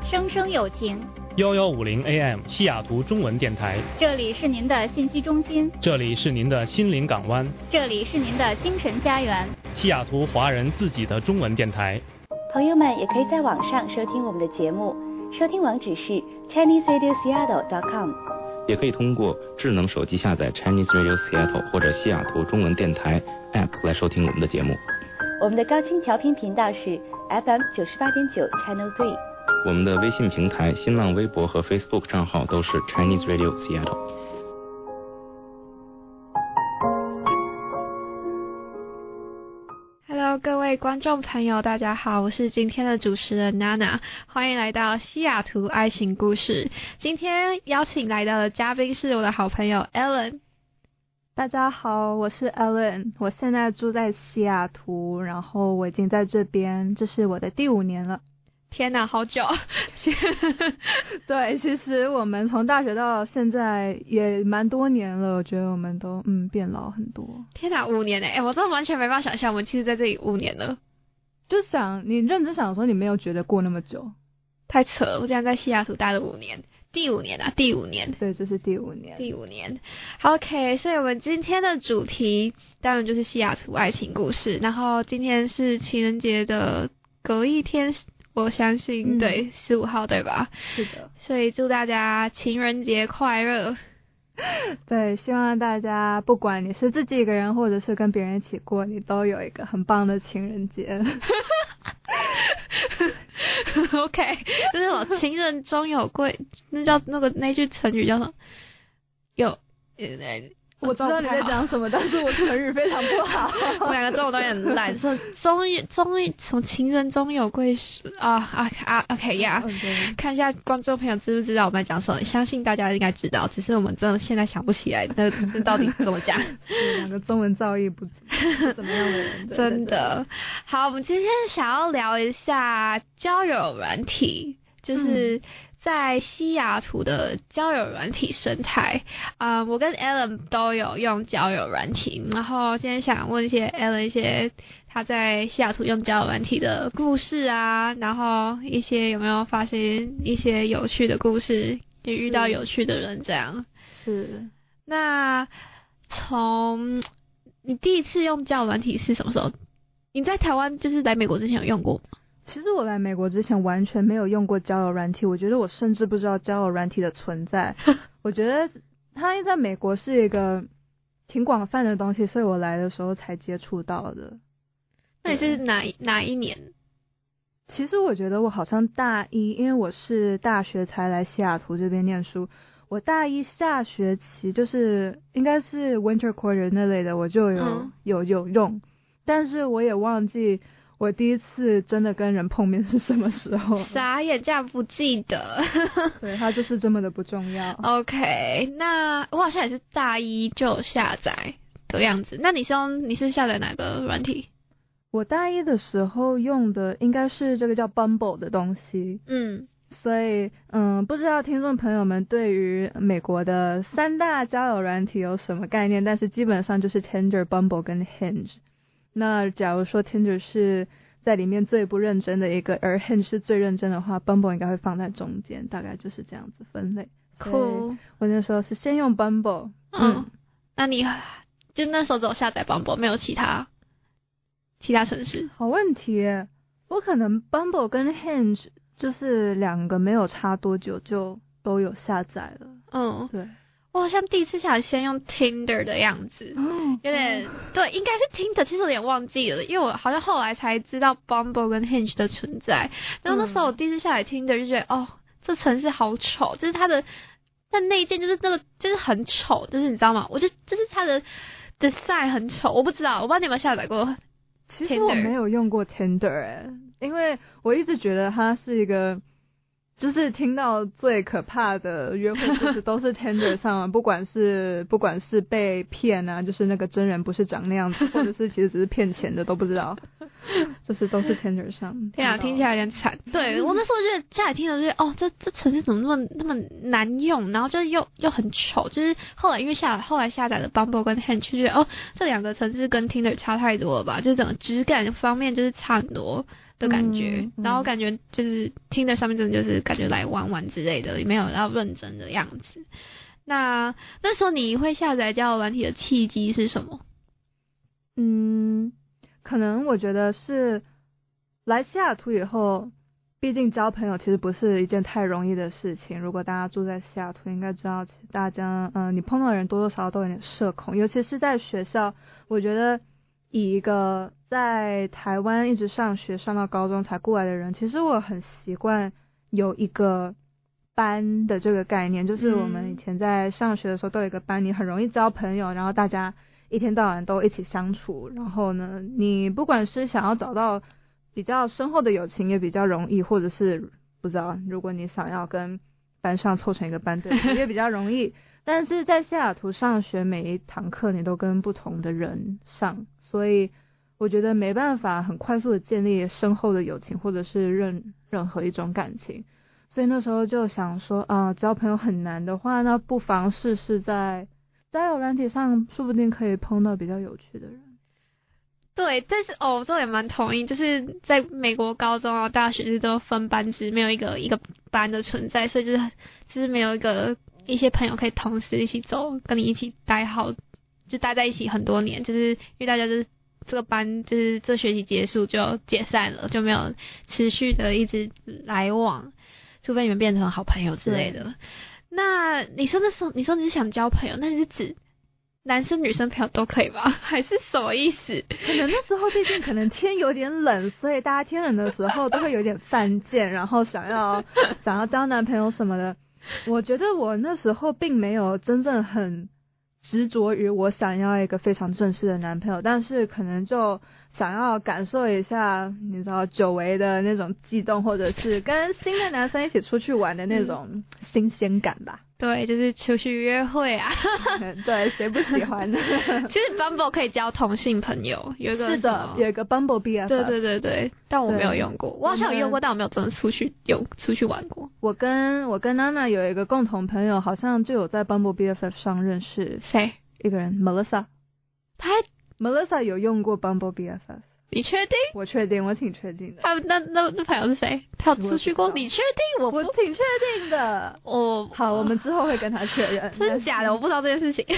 声声有情。 1150 AM 西雅图中文电台， 这里是您的信息中心， 这里是您的心灵港湾， 这里是您的精神家园， 西雅图华人自己的中文电台。 朋友们也可以在网上收听我们的节目，收听网址是 ChineseRadioSeattle.com， 也可以通过智能手机下载 Chinese Radio Seattle 或者西雅图中文电台 App 来收听我们的节目。 我们的高清调频频道是 FM 98.9 Channel 3。 我们的微信平台、新浪微博和 Facebook 账号都是 Chinese Radio Seattle。Hello， 各位观众朋友，大家好，我是今天的主持人娜娜，欢迎来到西雅图爱情故事。今天邀请来到的嘉宾是我的好朋友 Ellen。 大家好，我是 Ellen， 我现在住在西雅图，然后我已经在这边，这是我的第5年了。 天哪，好久！ 对，其实我们从大学到现在也蛮多年了，我觉得我们都变老很多。 天哪，5年我真的完全没办法想象，我们其实在这里5年了。 就想你认真想说，你没有觉得过那么久， 太扯了！我竟然在西雅图待了5年，第5年。 对，这是第5年。 第5年。OK， 所以我们今天的主题当然就是西雅图爱情故事。然后今天是情人节的隔一天。我相信对15号对吧？ 是的， 所以祝大家情人节快乐。 对，希望大家不管你是自己一个人或者是跟别人一起过，你都有一个很棒的情人节。 OK， 就是我情人终有贵，那句成语叫什么？ 我知道你在讲什么，但是我成语非常不好。 我两个中文都有点烂，说终于什么情人终有贵时OK 呀、看一下观众朋友知不知道我们在讲什么？相信大家应该知道，只是我们真的现在想不起来那到底怎么讲。 两个中文造诣不怎么样的人， 真的。好，我们今天想要聊一下交友软体，就是在西雅图的交友软体生态。我跟 Ellen 都有用交友软体，然后今天想问Ellen 一些他在西雅图用交友软体的故事啊，然后一些有没有发生一些有趣的故事，也遇到有趣的人这样。 是。 那从你第一次用交友软体是什么时候？你在台湾就是来美国之前有用过吗？ 其实我来美国之前完全没有用过交友软体，我觉得我甚至不知道交友软体的存在。我觉得它在美国是一个挺广泛的东西，所以我来的时候才接触到的。 那你是哪一年？ 其实我觉得我好像大一，因为我是大学才来西雅图这边念书，我大一下学期就是应该是 winter quarter 那类的，我就有用，但是我也忘记我第一次真的跟人碰面是什么时候？ 傻眼，这样不记得。 对，它就是这么的不重要。 OK， 那我好像也是大一就有下载的样子。那你是下载哪个软体？ 我大一的时候用的应该是这个叫 Bumble 的东西。所以不知道听众朋友们对于美国的3大交友软体有什么概念？但是基本上就是 Tinder、Bumble 跟 Hinge。那假如说 Tinder 是在里面最不认真的一个，而 Hinge 是最认真的话， Bumble 应该会放在中间，大概就是这样子分类。 Cool。 我那时候是先用 Bumble。 那你就那时候只有下载 Bumble， 没有其他城市？ 好问题耶，我可能 Bumble 跟 Hinge 就是2个没有差多久就都有下载了。对。 我好像第一次下来先用 Tinder 的样子，有点对，应该是 Tinder， 其实有点忘记了，因为我好像后来才知道 Bumble 跟 Hinge 的存在。然后那时候我第一次下来 Tinder 就觉得，这城市好丑，就是它的内建就是就是很丑，就是你知道吗？就是它的 design 很丑，我不知道你有没有下载过 Tinder？ 其实我没有用过 Tinder 因为我一直觉得它是一个。就是听到最可怕的约会故事都是 Tinder 上不管是被骗啊，就是那个真人不是长那样子，或者是其实只是骗钱的都不知道，就是都是 Tinder 上。 天啊，听起来有点惨。对，我那时候觉得下来听的就觉得这城市怎么那么难用，然后就又很丑。就是后来因为后来下载了 Bumble 跟 Hinge， 就觉得这2个城市跟 Tinder 差太多了吧，就是整个质感方面就是差很多。 的感觉，然后感觉就是 Tinder 上面真的就是感觉来玩玩之类的，也没有要认真的样子。那时候你会下载交友软体的契机是什么？ 可能我觉得是来西雅图以后，毕竟交朋友其实不是一件太容易的事情。如果大家住在西雅图，应该知道，大家你碰到的人多多少少都有点社恐，尤其是在学校。我觉得以一个在台湾一直上学上到高中才过来的人，其实我很习惯有一个班的这个概念，就是我们以前在上学的时候都有一个班，你很容易交朋友，然后大家一天到晚都一起相处，然后呢，你不管是想要找到比较深厚的友情也比较容易，或者是不知道，如果你想要跟班上凑成一个班队也比较容易。但是在西雅图上学，每一堂课你都跟不同的人上，所以我觉得没办法很快速的建立深厚的友情或者是任何一种感情。所以那时候就想说交朋友很难的话，那不妨试试在交友软体上，说不定可以碰到比较有趣的人。 对，但是这也蛮同意，就是在美国高中啊、大学就是都分班制，没有一个班的存在，所以就是没有一些朋友可以同时一起走，跟你一起待在一起很多年，就是因为大家就是这个班就是这学期结束就解散了，就没有持续的一直来往，除非你们变成好朋友之类的。那你说那时候你说你是想交朋友，那你是指男生女生朋友都可以吧？还是什么意思？ 可能那时候毕竟可能天有点冷，所以大家天冷的时候都会有点犯贱，然后想要交男朋友什么的。我觉得我那时候并没有真正很执着于我想要一个非常正式的男朋友，但是可能就想要感受一下你知道久违的那种悸动，或者是跟新的男生一起出去玩的那种新鲜感吧。 对，就是出去约会啊。 对，谁不喜欢呢？ 其实 Bumble 可以交同性朋友，有一个 Bumble BFF。对， 但我没有用过，我好像有用过，但我没有真的出去玩过。 我跟娜娜有一个共同朋友，好像就有在 Bumble BFF 上认识谁？ 一个人 Melissa。Melissa 有用过 Bumble BFF。 你确定？ 我确定，我挺确定的。 那朋友是谁？他有出去过？你确定？ 我挺确定的。好，我们之后会跟他确认。 真的假的？我不知道这件事情。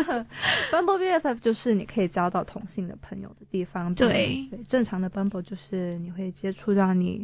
Bumble BFF 就是你可以交到同性的朋友的地方。对，正常的 Bumble 就是你会接触到你，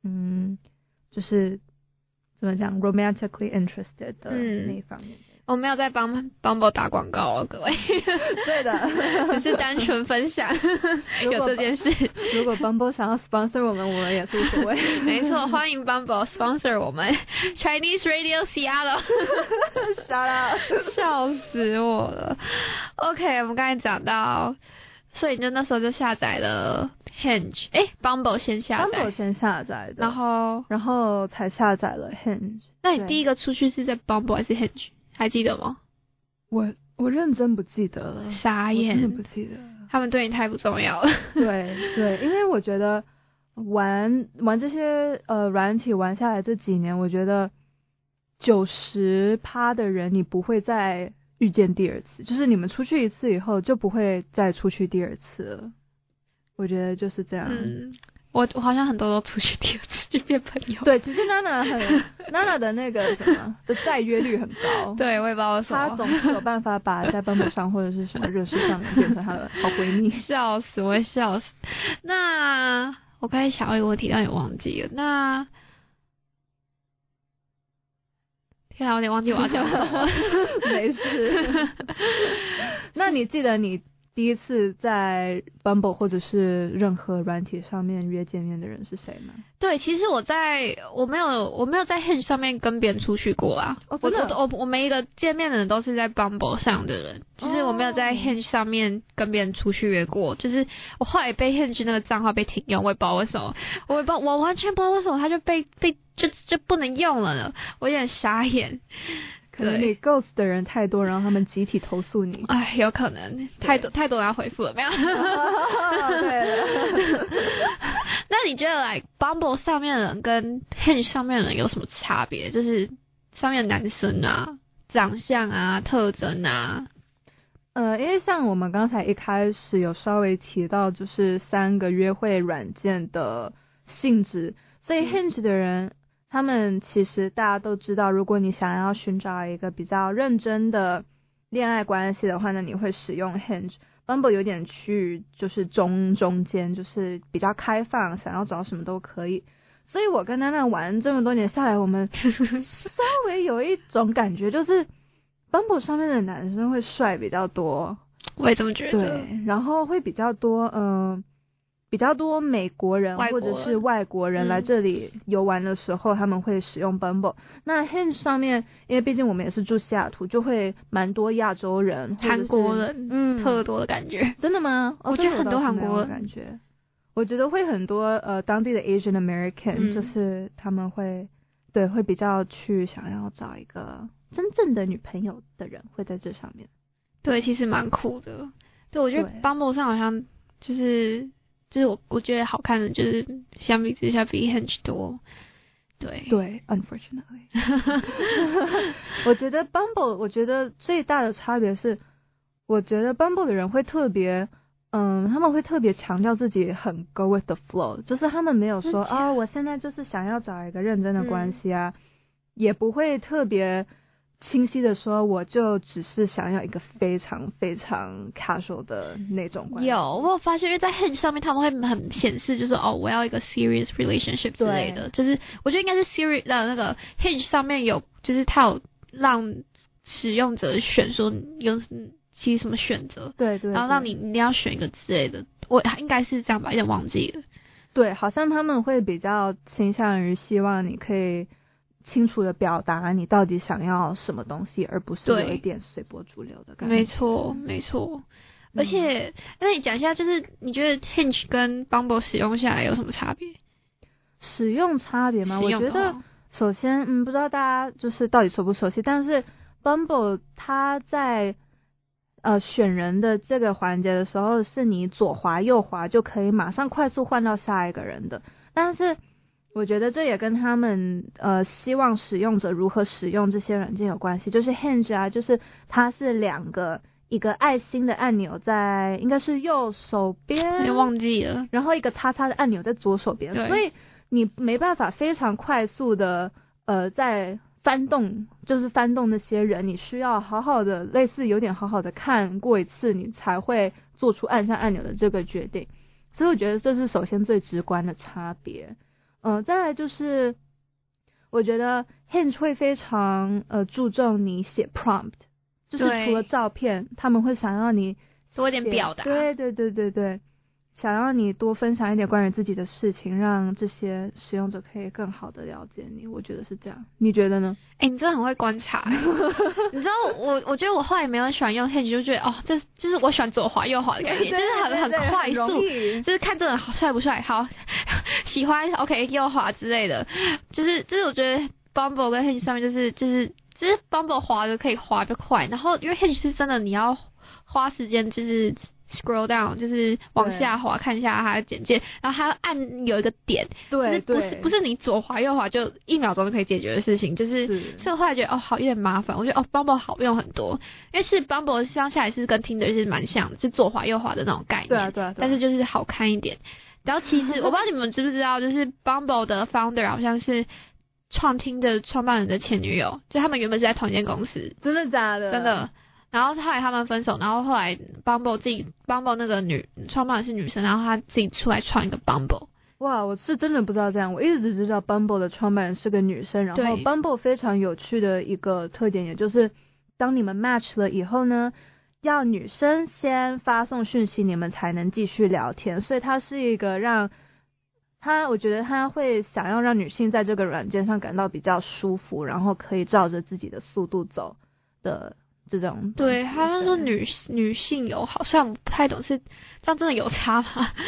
就是怎么讲 romantically interested 的那一方面。 我没有在帮 Bumble 打广告哦，各位。 对的， 只是单纯分享有这件事。 如果 Bumble 想要 sponsor 我们也是无所谓。 没错，欢迎 Bumble sponsor 我们 Chinese Radio Seattle。 傻了， 笑死我了。OK， 我们刚才讲到，所以你就那时候就下载了 Hinge。Bumble 先下载。 Bumble 先下载的， 然后才下载了 Hinge。 那你第一个出去是在 Bumble 还是 Hinge？还记得吗？ 我认真不记得了， 傻眼， 我真的不记得。 他们对你太不重要了。 对，因为我觉得玩这些软体玩下来这几年，我觉得90%的人你不会再遇见第二次，就是你们出去一次以后就不会再出去第二次了。我觉得就是这样。 我好像很多都出去第二次就变朋友。 对，其实娜娜的那个什么的再约率很高。 对，我也不知道为什么。 她总是有办法把在Bumble上或者是什么热识上变成她的好闺蜜。 笑死，我会笑死。那我刚才想到一个问题，但也忘记了。那天啊，我有点忘记我要讲什么。 没事。那你记得你第一次在 Bumble 或者是任何软体上面约见面的人是谁吗？ 对，其实我没有在 Hinge 上面跟别人出去过啊。真的？我每一个见面的人都是在 Bumble 上的人，就是我没有在 Hinge 上面跟别人出去约过。就是我后来被 Hinge 那个账号被停用，我也不知道为什么，我完全不知道为什么他就被就不能用了呢，我有点傻眼。 可能你 ghost 的人太多，然后他们集体投诉你。 有可能太多人要回复了，没有。 对。 那你觉得Bumble 上面的人跟 Hinge 上面的人有什么差别？就是上面的男生啊，长相啊，特征啊。 因为像我们刚才一开始有稍微提到，就是3个约会软件的性质，所以 Hinge 的人他们其实大家都知道，如果你想要寻找一个比较认真的恋爱关系的话呢，你会使用 Hinge。Bumble 有点去就是中间，就是比较开放，想要找什么都可以。所以我跟娜娜玩这么多年下来，我们稍微有一种感觉，就是 Bumble 上面的男生会帅比较多。 我也这么觉得。 对，然后会比较多美国人或者是外国人来这里游玩的时候，他们会使用 Bumble。那 Hinge 上面，因为毕竟我们也是住西雅图，就会蛮多亚洲人、 韩国人，特多的感觉。 真的吗？ 我觉得很多韩国人感觉。我觉得会很多当地的 Asian American，就是他们会比较去想要找一个真正的女朋友的人会在这上面。 对，其实蛮酷的。对，我觉得 Bumble 上好像就是我觉得好看的就是相比之下比 Hinge 多。对 ，unfortunately 我觉得 Bumble 我觉得最大的差别是，我觉得 Bumble 的人会特别他们会特别强调自己很 go with the flow， 就是他们没有说我现在就是想要找一个认真的关系啊，也不会特别清晰的说我就只是想要一个非常非常 casual 的那种关系。 我有发现，因为在 Hinge 上面他们会很显示就是我要一个 serious relationship 之类的，就是我觉得应该是 serious 的那个 Hinge 上面有，就是他有让使用者选说有其实什么选择，对，然后让你一定要选一个之类的，我应该是这样吧，有点忘记了。 对，好像他们会比较倾向于希望你可以清楚的表达你到底想要什么东西，而不是有一点随波逐流的感觉。 没错。而且，那你讲一下，就是你觉得 Hinge 跟 Bumble 使用下来有什么差别？ 使用差别吗？我觉得首先，不知道大家就是到底熟不熟悉，但是 Bumble 它在选人的这个环节的时候，是你左滑右滑就可以马上快速换到下一个人的。但是我觉得这也跟他们希望使用者如何使用这些软件有关系。就是 Hinge 啊，就是它是一个爱心的按钮在应该是右手边， 你忘记了， 然后一个叉叉的按钮在左手边，所以你没办法非常快速的在翻动那些人，你需要好好的类似有点好好的看过一次，你才会做出按下按钮的这个决定。所以我觉得这是首先最直观的差别。再来就是我觉得 Hinge 会非常注重你写 prompt， 就是除了照片，他们会想要你多一点表达。 对，想要你多分享一点关于自己的事情，让这些使用者可以更好的了解你。我觉得是这样，你觉得呢？ 你真的很会观察。你知道我觉得我后来没有很喜欢用 Hinge， 就觉得这就是我喜欢左滑右滑的概念，就是很快速，就是看这个人帅不帅，好喜欢 OK 右滑之类的。就是我觉得 Bumble 跟 Hinge 上面就是 Bumble 滑的可以滑得快，然后因为 Hinge 是真的你要花时间就是scroll down， 就是往下滑看一下它的简介，然后还要按有一个点， 对， 不是你左滑右滑就1秒钟就可以解决的事情，所以后来觉得好有点麻烦，我觉得Bumble 好用很多，因为是 Bumble 相下来是跟 Tinder 是蛮像的，是左滑右滑的那种概念， 对， 但是就是好看一点。然后其实我不知道你们知不知道，就是 Bumble 的 founder 好像是创Tinder创办人的前女友，就他们原本是在同一间公司。 真的假的？ 真的。然后后来他们分手，然后后来 Bumble 那个创办人是女生，然后她自己出来创一个 Bumble。 哇，我是真的不知道这样，我一直知道 Bumble 的创办人是个女生，然后 Bumble 非常有趣的一个特点，也就是当你们 match 了以后呢，要女生先发送讯息，你们才能继续聊天，所以它是一个我觉得他会想要让女性在这个软件上感到比较舒服，然后可以照着自己的速度走的这种。 对，好像说女性友好，虽然我不太懂是这样真的有差吗？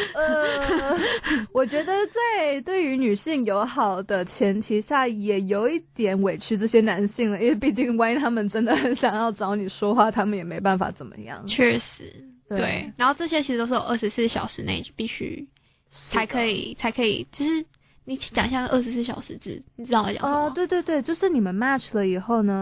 我觉得在对于女性友好的前提下，也有一点委屈这些男性了，因为毕竟万一他们真的很想要找你说话，他们也没办法怎么样。 确实，对。然后这些其实都是有24小时内必须才可以，就是你讲一下24小时制，你知道我讲什么？ 对，就是你们 match 了以后呢，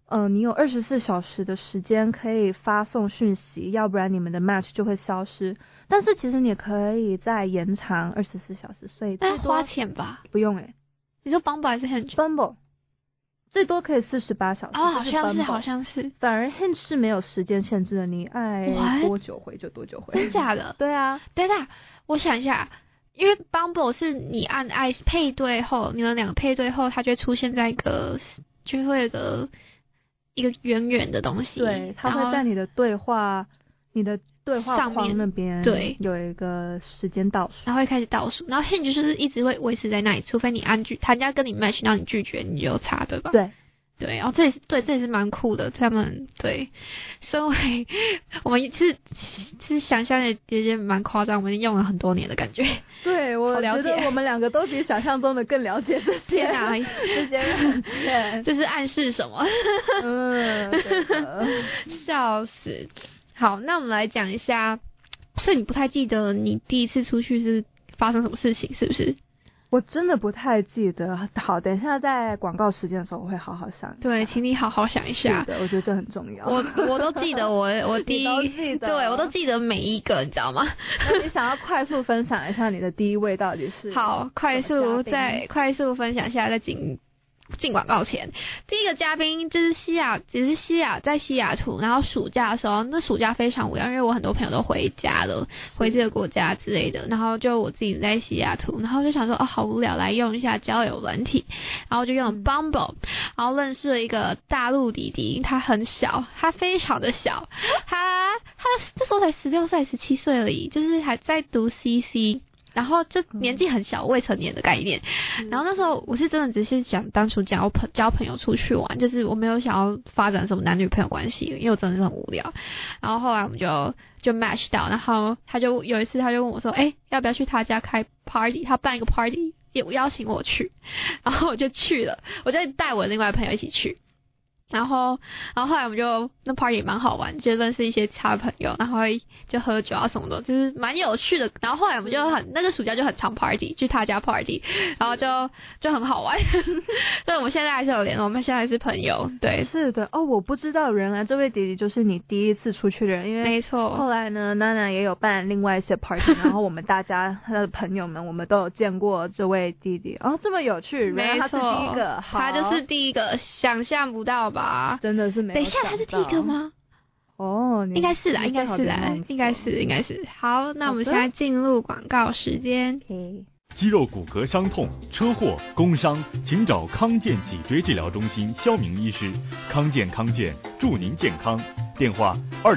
你有24小时的时间可以发送讯息，要不然你们的 match 就会消失。但是其实你可以再延长24小时，所以但花钱吧？ 不用你说 Bumble 还是 Hinge？Bumble 最多可以48小时。 哦，好像是。 反而 Hinge 是没有时间限制的，你爱多久回就多久回。 真假的？ 对啊。 等一下，我想一下。因为 Bumble 是你按爱配对后，你们两个配对后，它就会出现在就会有一个圆圆的东西， 对，它会在你的对话框那边， 对， 有一个时间倒数， 然后会开始倒数，然后 Hinge 就是一直会维持在那里，除非你人家跟你 match， 然后你拒绝，你就差，对吧？对，然后这也是蛮酷的。他们对，身为我们是想象也蛮夸张，我们用了很多年的感觉。 对，我觉得我们两个都比想象中的更了解这些这些人， 这是暗示什么？ 对的， 笑死。好，那我们来讲一下，所以你不太记得你第一次出去是发生什么事情，是不是？ 我真的不太记得。好，等一下在广告时间的时候我会好好想一下。 对，请你好好想一下。 是的，我觉得这很重要。 我都记得我第一， 你都记得， 对，我都记得每一个，你知道吗？ 那你想要快速分享一下你的第一位到底是？ 好，快速分享一下，再进广告前，第一个嘉宾就是在西雅图，然后暑假的时候，那暑假非常无聊，因为我很多朋友都回家了，回这个国家之类的，然后就我自己在西雅图，然后就想说好无聊，来用一下交友软体，然后就用了 Bumble， 然后认识了一个大陆弟弟，他很小，他非常的小，他那时候才16岁17岁而已，就是还在读 CC。然后就年纪很小，未成年的概念。然后那时候我是真的只是想当初交朋友出去玩，就是我没有想要发展什么男女朋友关系，因为我真的是很无聊。然后后来我们就 match 到，然后他就有一次他就问我说，要不要去他家开 party？ 他办一个 party， 也邀请我去，然后我就去了，我就带我另外的朋友一起去。然后后来我们就那 party 蛮好玩，就认识一些其他朋友，然后就喝酒啊什么的，就是蛮有趣的。然后后来我们就那个暑假就很常 party， 去他家 party， 然后就很好玩。所以我们现在还是有联络，我们现在还是朋友。对， 是的。我不知道原来这位弟弟就是你第一次出去的人，因为没错。 后来呢，娜娜也有办另外一些 party， 然后我们大家他的朋友们，我们都有见过这位弟弟。这么有趣，原来他是第一个， 他就是第一个，想象不到吧？ 真的是没有。 等一下，他是第一个吗？应该是啦，应该是。好，那我们现在进入广告时间。 肌肉骨骼伤痛、车祸、工伤，请找康健脊椎治疗中心肖明医师。康健祝您健康。电话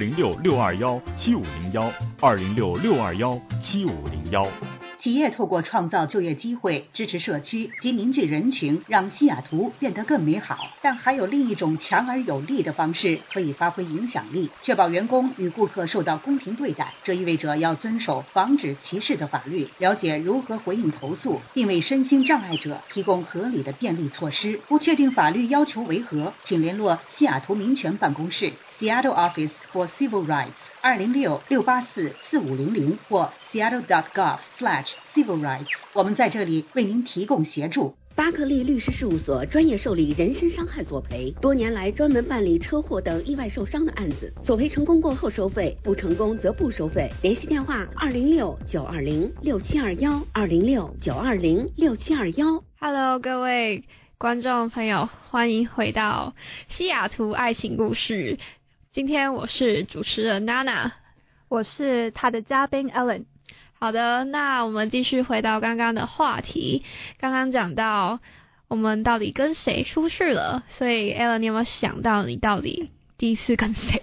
206-621-7501，206-621-7501。 企业透过创造就业机会，支持社区及凝聚人群，让西雅图变得更美好。但还有另一种强而有力的方式可以发挥影响力，确保员工与顾客受到公平对待。这意味着要遵守防止歧视的法律，了解如何回应投诉，并为身心障碍者提供合理的便利措施。不确定法律要求为何，请联络西雅图民权办公室 Seattle Office for Civil Rights 206-684-4500或 seattle.gov/civil rights。我们在这里为您提供协助。 巴克利律师事务所专业受理人身伤害索赔，多年来专门办理车祸等意外受伤的案子，索赔成功过后收费，不成功则不收费。联系电话206-920-6721，206-920-6721。 Hello， 各位观众朋友，欢迎回到西雅图爱情故事。今天我是主持人娜娜， 我是她的嘉宾 Ellen。 好的，那我们继续回到刚刚的话题。刚刚讲到我们到底跟谁出去了，所以 Ellen， 你有没有想到你到底第一次跟谁？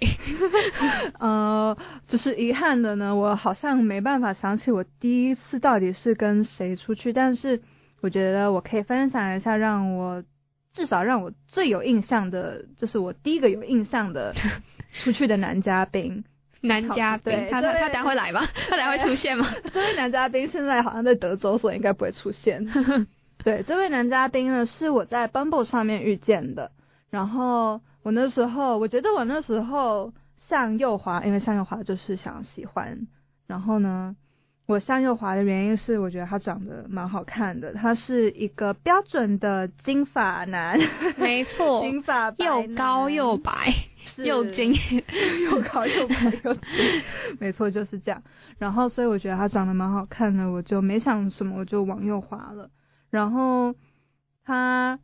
就是遗憾的呢，我好像没办法想起我第一次到底是跟谁出去，但是我觉得我可以分享一下，至少让我最有印象的，就是我第一个有印象的出去的男嘉宾。 男嘉宾，他等会来吗？他等会出现吗？ 这位男嘉宾现在好像在德州，所以应该不会出现。对，这位男嘉宾呢是我在 Bumble 上面遇见的，然后我觉得我那时候向右滑，因为向右滑就是想喜欢，然后呢我向右滑的原因是我觉得他长得蛮好看的，他是一个标准的金发男， 没错， 金发白男， 又高又白又金， 又高又白又金，没错就是这样。然后所以我觉得他长得蛮好看的，我就没想什么，我就往右滑了。然后他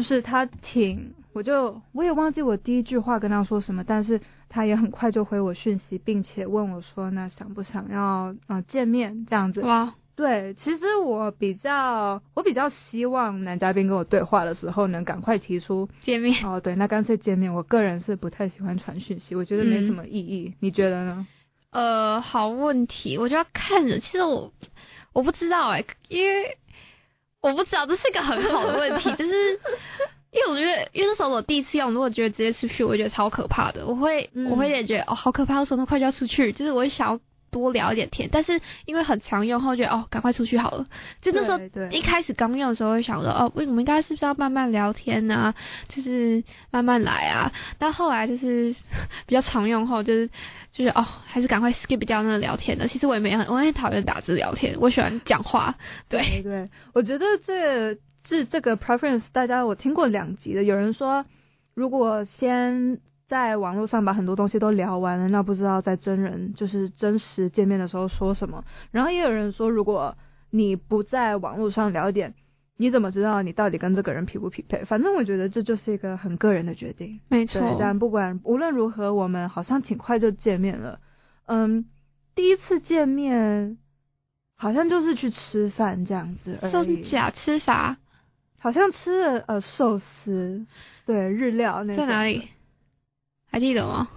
我也忘记我第一句话跟他说什么，但是他也很快就回我讯息，并且问我说那想不想要见面这样子。 哇， 对，其实我比较希望男嘉宾跟我对话的时候能赶快提出见面。 对，那干脆见面。我个人是不太喜欢传讯息，我觉得没什么意义。你觉得呢？ 好问题，我就要看着。其实我不知道因为我不知道，这是一个很好的问题，就是因为我觉得，因为那时候我第一次用，如果觉得直接出去，我觉得超可怕的，我会也觉得好可怕，我手那么快就要出去，就是我会想要多聊一点天，但是因为很常用后，觉得赶快出去好了。就那时候一开始刚用的时候，会想着我们应该是不是要慢慢聊天啊，就是慢慢来啊。但后来就是比较常用后，就是还是赶快 skip 掉那个聊天的。其实我也很讨厌打字聊天，我喜欢讲话。对， 我觉得这个 preference 我听过2集的，有人说如果先在网络上把很多东西都聊完了，那不知道在就是真实见面的时候说什么。然后也有人说，如果你不在网络上聊一点，你怎么知道你到底跟这个人匹不匹配？反正我觉得这就是一个很个人的决定。 没错。 但无论如何，我们好像挺快就见面了。第一次见面好像就是去吃饭这样子而已。 真假？吃啥？ 好像吃了寿司，对，日料那种。 在哪里？还记得吗？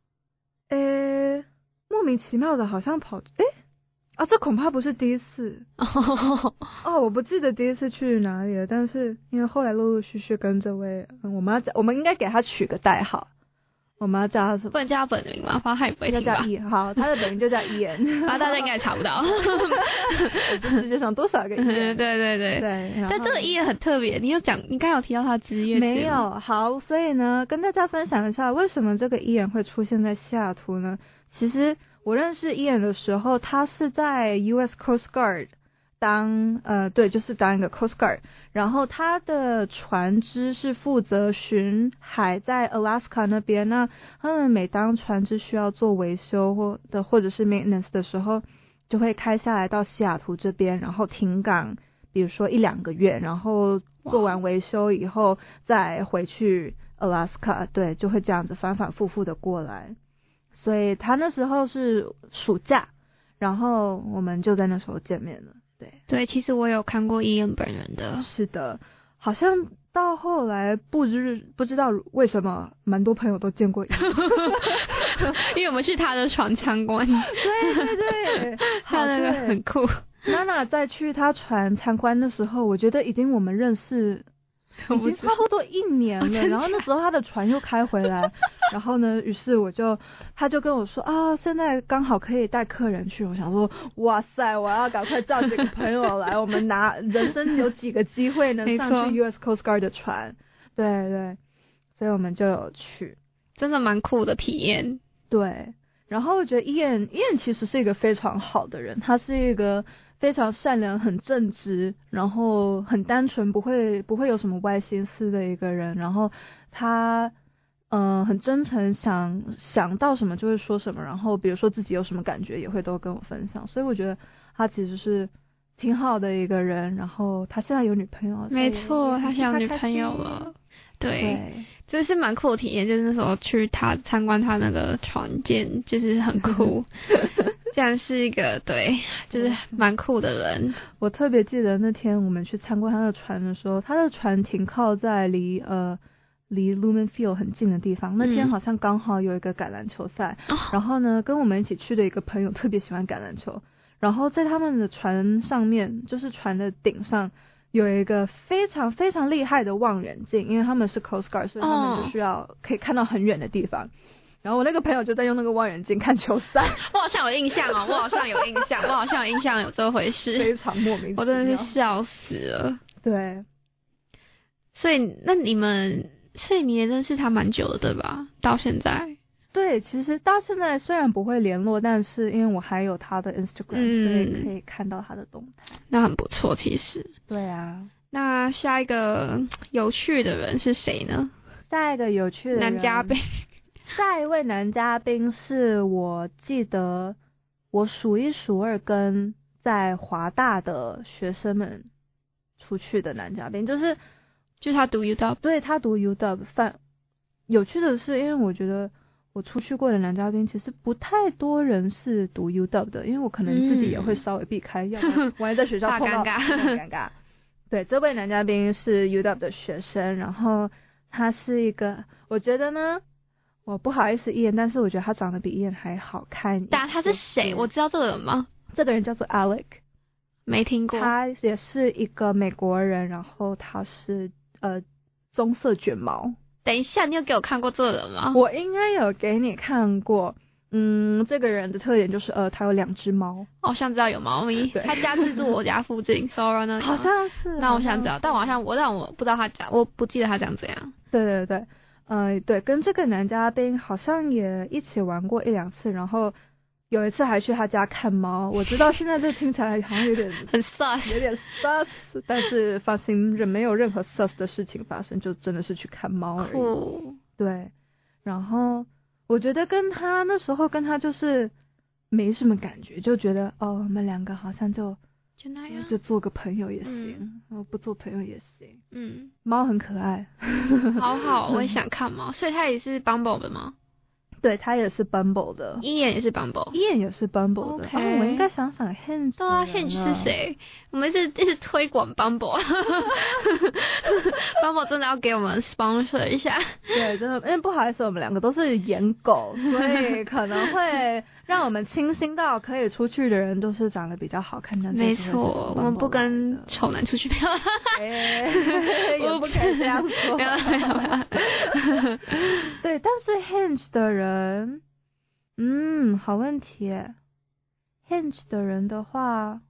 莫名其妙的，好像这恐怕不是第一次。我不记得第一次去哪里了，但是因为后来陆陆续续跟这位，我们应该给他取个代号。我们要叫他什么？ 不能叫他本名吗？反正他也不会听吧。 好，他的本名就叫伊恩， 然后大家应该也查不到。 这世界上多少个伊恩？ 对。但这个伊恩很特别，你刚刚有提到他的职业？ 没有。好，所以呢，跟大家分享一下为什么这个伊恩会出现在西雅图呢？其实我认识伊恩的时候，他是在 US Coast Guard。就是当一个 Coast Guard， 然后他的船只是负责巡海在 Alaska 那边，那他们每当船只需要做维修或者是 maintenance 的时候，就会开下来到西雅图这边，然后停港，比如说1-2个月，然后做完维修以后再回去 Alaska， 对，就会这样子反反复复的过来。所以他那时候是暑假，然后我们就在那时候见面了。 对，其实我有看过伊恩本人的。是的，好像到后来不知道为什么蛮多朋友都见过伊恩。 因为我们去他的船参观。 对， 他那个很酷。 娜娜在去他船参观的时候，我觉得我们认识已经差不多1年了，然后那时候他的船又开回来，然后呢，于是他就跟我说现在刚好可以带客人去。我想说，哇塞，我要赶快叫几个朋友来，我们人生有几个机会能上去 US Coast Guard 的船，对，所以我们就有去， 真的蛮酷的体验。 对，然后我觉得伊恩其实是一个非常好的人，他是一个非常善良、很正直，然后很单纯，不会有什么歪心思的一个人。然后他很真诚，想到什么就会说什么，然后比如说自己有什么感觉也会都跟我分享。所以我觉得他其实是挺好的一个人。然后他现在有女朋友， 没错，他现在有女朋友了。对，这是蛮酷的体验，就是那时候去他参观他那个船舰，就是很酷。这样是一个就是蛮酷的人。 我特别记得那天我们去参观他的船的时候，他的船停靠在离 Lumen Field 很近的地方。那天好像刚好有一个橄榄球赛，然后呢，跟我们一起去的一个朋友特别喜欢橄榄球，然后在他们的船上面，就是船的顶上有一个非常非常厉害的望远镜，因为他们是 Coast Guard， 所以他们就需要可以看到很远的地方。然后我那个朋友就在用那个望远镜看球赛。 我好像有印象有这回事， 非常莫名其妙， 我真的是笑死了。 对， 所以你也认识他蛮久了对吧？到现在对，其实到现在虽然不会联络，但是因为我还有他的 Instagram，所以可以看到他的动态。 那很不错，其实。 对啊。 那下一个有趣的人是谁呢？ 下一个有趣的人男嘉宾。 下一位男嘉宾是我记得我数一数二跟在华大的学生们出去的男嘉宾，就是他读 UW， 对，他读 UW。有趣的是，因为我觉得我出去过的男嘉宾其实不太多人是读 UW 的，因为我可能自己也会稍微避开，要不然我还在学校碰到很尴尬。对，这位男嘉宾是 UW 的学生，然后他是一个，我觉得呢，我不好意思Ian，但是我觉得他长得比Ian还好看。 但他是谁？我知道这个人吗？ 这个人叫做 Alec， 没听过。 他也是一个美国人，然后他是棕色卷毛。 等一下，你有给我看过这个人吗？ 我应该有给你看过。这个人的特点就是他有2只猫。 好像知道有猫咪。他家是住我家附近，Sora 那里。 好像是。 那我想知道，但我不知道他家，我不记得他长怎样。 对。对，跟这个男嘉宾好像也一起玩过1-2次，然后有一次还去他家看猫。我知道现在这听起来好像有点很 sus， 有点 sus， 但是放心，没有任何 sus 的事情发生，就真的是去看猫而已。对，然后我觉得那时候跟他就是没什么感觉，就觉得我们2个好像就那样， 就做个朋友也行，不做朋友也行。猫很可爱。 好，我也想看猫。所以他也是 Bumble 的吗？ 对，他也是 Bumble 的。 Ian 也是 Bumble。Ian 也是 Bumble 的。我应该想想 Hinge。 对啊 ，Hinge 是谁？我们一直推广 Bumble。Bumble 真的要给我们 sponsor 一下。 对，真的，因为不好意思，我们2个都是颜狗，所以可能会让我们清新到可以出去的人都是长得比较好看的。 没错，我们不跟丑男出去。 也不可以这样说。没有。对，但是 Hinge 的人，好问题。Hinge 的人的话，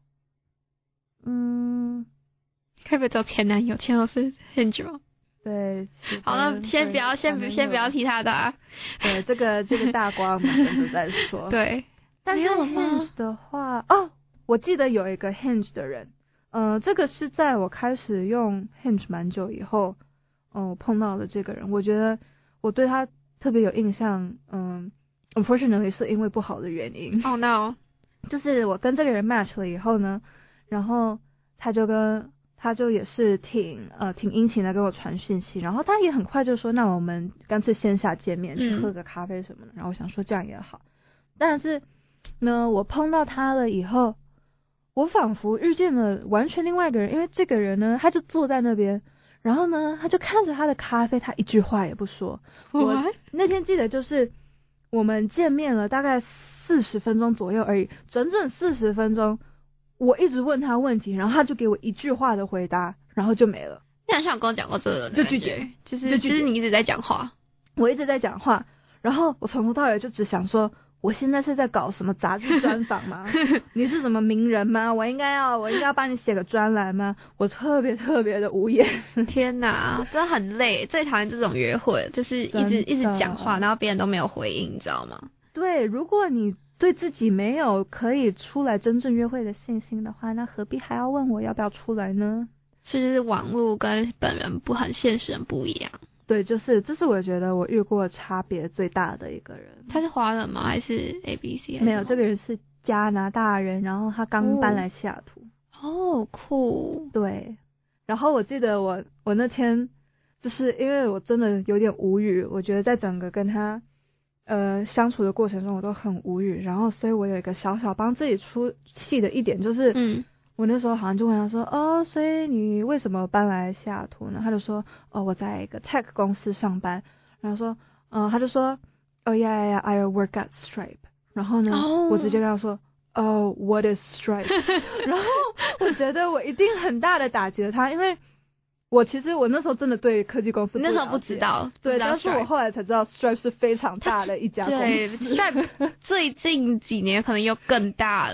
可不可以找前男友？前男友是 Hinge 吗？ 对。 好，那先不要提他的。 对，这个大瓜我们等着再说。 对。 但是 Hinge 的话，我记得有一个 Hinge 的人，这个是在我开始用 Hinge 蛮久以后，我碰到的这个人，我觉得我对他特别有印象。Unfortunately 是因为不好的原因。 Oh no！ 就是我跟这个人 match 了以后呢，然后他就也是挺殷勤的给我传讯息，然后他也很快就说，那我们干脆线下见面去喝个咖啡什么的。然后我想说这样也好，但是呢，我碰到他了以后，我仿佛遇见了完全另外一个人，因为这个人呢，他就坐在那边，然后呢，他就看着他的咖啡，他一句话也不说。我那天记得就是我们见面了大概40分钟左右而已，整整40分钟，我一直问他问题，然后他就给我一句话的回答，然后就没了。 你好像有跟我讲过这个， 就拒绝， 就是你一直在讲话， 我一直在讲话，然后我从头到尾就只想说，我现在是在搞什么杂志专访吗？你是什么名人吗？我应该要帮你写个专栏吗？我特别的无言。 天哪，真的很累，最讨厌这种约会，就是一直讲话，然后别人都没有回应，你知道吗？ 对，如果你对自己没有可以出来真正约会的信心的话，那何必还要问我要不要出来呢？ 就是网络跟本人很现实很不一样。 对，这是我觉得我遇过差别最大的一个人。 他是华人吗？还是 ABC？ 没有，这个人是加拿大人，然后他刚搬来西雅图。 酷。 对，然后我记得我那天就是因为我真的有点无语，我觉得在整个跟他相处的过程中我都很无语，然后所以我有一个小帮自己出气的一点就是我那时候好像就问他说，所以你为什么搬来西雅图呢？他就说，我在一个 tech 公司上班。然后说，他就说，yeah, I work at Stripe。然后呢，我直接跟他说，what is Stripe？ 然后我觉得我一定很大的打击了他，因为我那时候真的对科技公司不了解， 那时候不知道， 对，但是我后来才知道 Stripe 是非常大的一家公司。 对，Stripe 最近几年可能又更大了。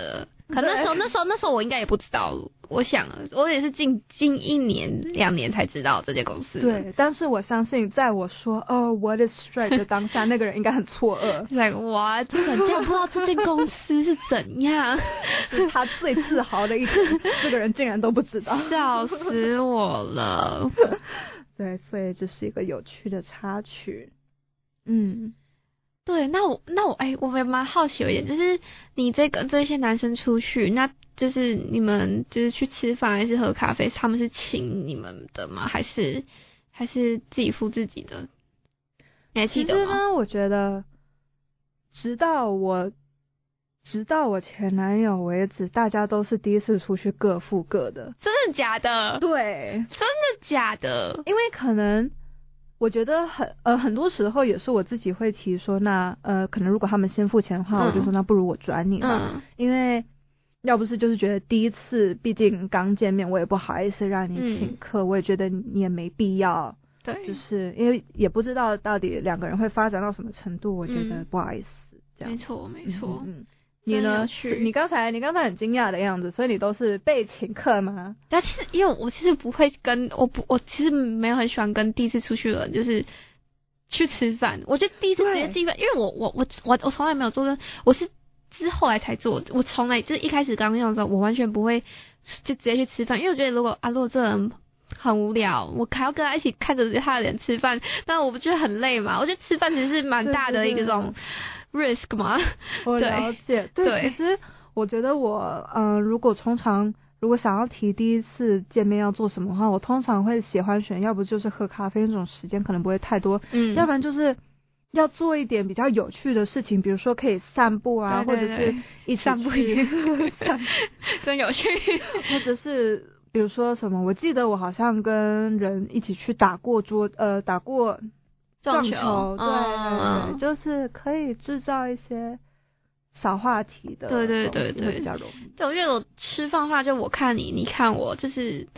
可能那时候我应该也不知道，我想我也是近1年2年才知道这间公司。 对，但是我相信在我说what is strike 的当下，那个人应该很错愕 ，like what， 这个人竟然不知道这间公司是怎样， 是他最自豪的一点，这个人竟然都不知道， 笑死我了。 对，所以这是一个有趣的插曲。 对，那我我也蛮好奇一点，就是你这些男生出去，那就是你们就是去吃饭还是喝咖啡，他们是请你们的吗？还是自己付自己的？你还记得吗？ 其实呢，我觉得直到我前男友为止，大家都是第一次出去各付各的。 真的假的？ 对， 真的假的？ 因为可能我觉得很多时候也是我自己会提说，那可能如果他们先付钱的话，我就说那不如我转你嘛，因为要不是就是觉得第一次毕竟刚见面，我也不好意思让你请客，我也觉得你也没必要， 对， 就是因为也不知道到底两个人会发展到什么程度，我觉得不好意思这样。 没错没错。 你呢？你刚才很惊讶的样子，所以你都是被请客吗？ 但其实因为我其实不会我其实没有很喜欢跟第一次出去的人就是去吃饭。我觉得第一次直接吃饭，因为我从来没有做的，我是之后来才做。我从来就是一开始刚用的时候，我完全不会就直接去吃饭，因为我觉得如果这人很无聊，我还要跟他一起看着他的脸吃饭，那我不觉得很累嘛？我觉得吃饭其实是蛮大的一个这种risk 嘛。 我了解，对，其实我觉得我如果想要提第一次见面要做什么的话，我通常会喜欢选，要不就是喝咖啡那种时间可能不会太多，要不然就是要做一点比较有趣的事情，比如说可以散步啊，或者是一起散步真有趣， 或者是比如说什么，我记得我好像跟人一起去打过撞球，对，就是可以制造一些小话题的， 对， 会比较容易。 对，我觉得我吃饭的话，就我看你，你看我，就是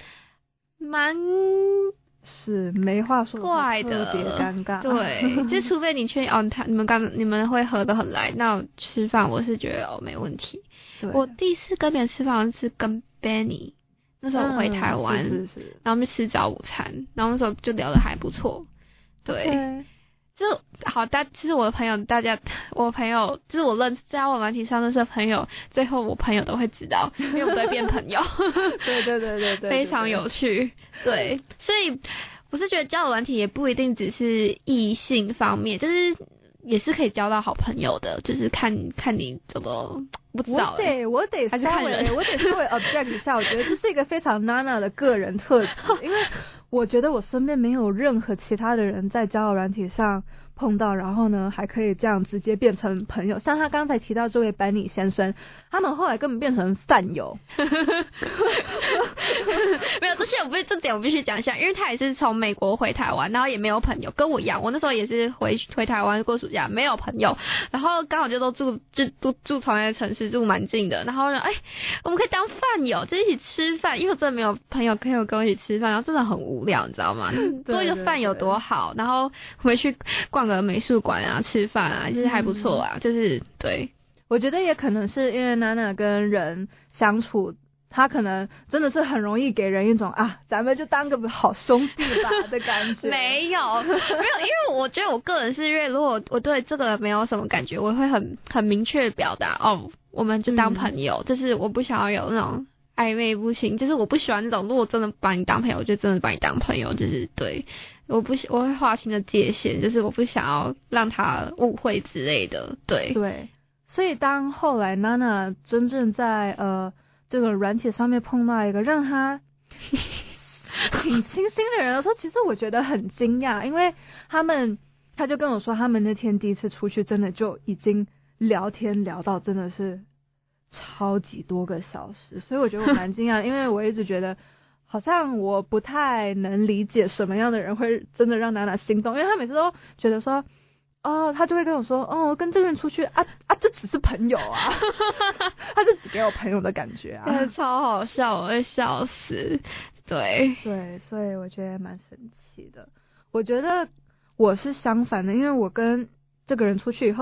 是没话说， 怪的， 特别尴尬。 对，就除非你确定你们会合得很来，那吃饭我是觉得没问题。我第一次跟别人吃饭是跟 Benny， 那时候我回台湾，然后我们吃早午餐，然后那时候就聊得还不错。对，就好，其实我的朋友，我朋友就是我在我软体上认识的朋友，最后我朋友都会知道，因为我们都会变朋友。 对， 非常有趣。对，所以我是觉得交友软体也不一定只是异性方面，就是也是可以交到好朋友的，就是看你怎么不知道。 我得稍微 object 一下，我觉得这是一个非常 Nana 的个人特质，因为我觉得我身边没有任何其他的人在交友软体上碰到，然后呢还可以这样直接变成朋友。像他刚才提到这位班尼先生，他们后来根本变成饭友。 没有这点我必须讲一下，因为他也是从美国回台湾，然后也没有朋友，跟我一样，我那时候也是回台湾过暑假，没有朋友，然后刚好都住同一个城市，住蛮近的，然后我们可以当饭友，就一起吃饭，因为我真的没有朋友可以跟我一起吃饭，然后真的很无聊，你知道吗？多一个饭友多好，然后回去逛个美术馆啊，吃饭啊，就是还不错啊，就是对。 我觉得也可能是因为娜娜跟人相处，他可能真的是很容易给人一种咱们就当个好兄弟吧的感觉。 没有，因为我觉得我个人是因为如果我对这个人没有什么感觉，我会很明确的表达我们就当朋友，就是我不想要有那种暧昧不清，就是我不喜欢那种如果真的把你当朋友，我就真的把你当朋友，就是对，我会划清的界限，就是我不想要让他误会之类的，对。 所以当后来娜娜真正在这个软体上面碰到一个让他挺清新的人的时候，其实我觉得很惊讶，因为他就跟我说他们那天第一次出去真的就已经聊天聊到真的是超级多个小时，所以我觉得我蛮惊讶，因为我一直觉得好像我不太能理解什么样的人会真的让娜娜心动，因为他每次都觉得说他就会跟我说跟这个人出去就只是朋友啊，他就只给我朋友的感觉啊， 超好笑，我会笑死。对， 所以我觉得蛮神奇的。我觉得我是相反的，因为我跟这个人出去以后，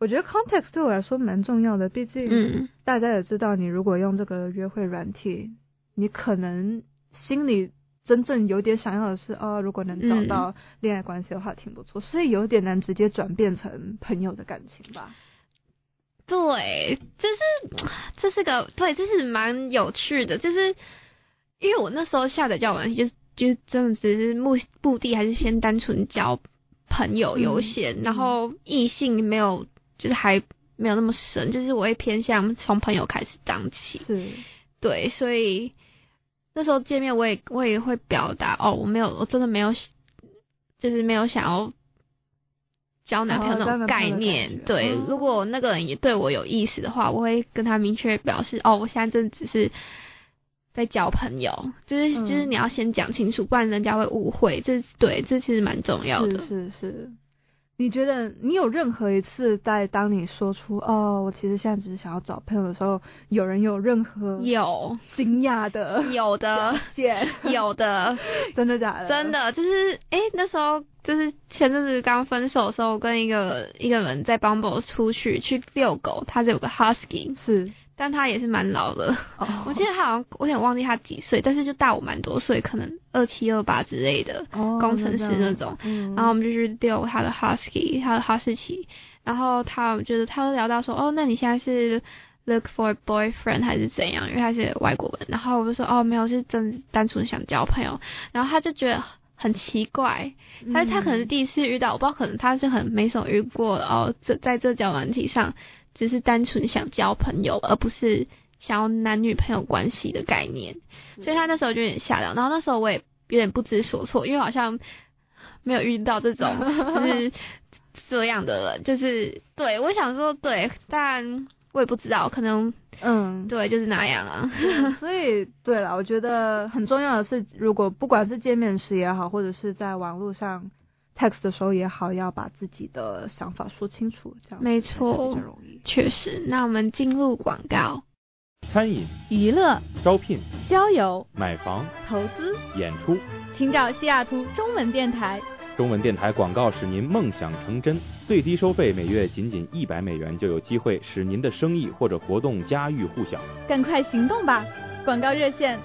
我觉得 context 对我来说蛮重要的，毕竟大家也知道，你如果用这个约会软体，你可能心里真正有点想要的是如果能找到恋爱关系的话挺不错，所以有点难直接转变成朋友的感情吧。 对，这是蛮有趣的，就是因为我那时候下载交友软体就真的只是目的还是先单纯交朋友优先，然后异性没有，就是还没有那么深，就是我会偏向从朋友开始当起。 是， 对，所以那时候见面我也会表达我真的没有，就是没有想要交男朋友那种概念。对，如果那个人也对我有意思的话，我会跟他明确表示我现在真的只是在交朋友，就是你要先讲清楚，不然人家会误会。这其实蛮重要的。 是。你觉得你有任何一次在当你说出我其实现在只是想要找朋友的时候，有人有任何惊讶的？ 有的，有的， 真的假的？ 真的，就是那时候就是前阵子刚分手的时候，跟一个人在 Bumble 出去遛狗，他是有个 Husky 是。 但他也是蛮老的，我记得他好像我有点忘记他几岁，但是就大我蛮多岁，可能27、28之类的，工程师那种。然后我们就去遛他的 Husky， 他的哈士奇，然后他都聊到说，那你现在是 look for a boyfriend 还是怎样？因为他是外国人，然后我就说没有，是单纯想交朋友。然后他就觉得很奇怪，他可能是第一次遇到，我不知道，可能他是很没什么遇过在这交友软体上。只是单纯想交朋友，而不是想要男女朋友关系的概念，所以他那时候就有点吓到。然后那时候我也有点不知所措，因为好像没有遇到这种就是这样的人，就是对我想说对，但我也不知道，可能对，就是那样啊。 所以对啦，我觉得很重要的是，如果不管是见面时也好，或者是在网络上text 的时候也好，要把自己的想法说清楚，这样没错，比较容易。确实，那我们进入广告。 餐饮、 娱乐、 招聘、 交友、 买房、 投资、 演出， 请找西雅图中文电台。 中文电台广告使您梦想成真，最低收费每月仅$100就有机会使您的生意或者活动家喻户晓。 赶快行动吧！广告热线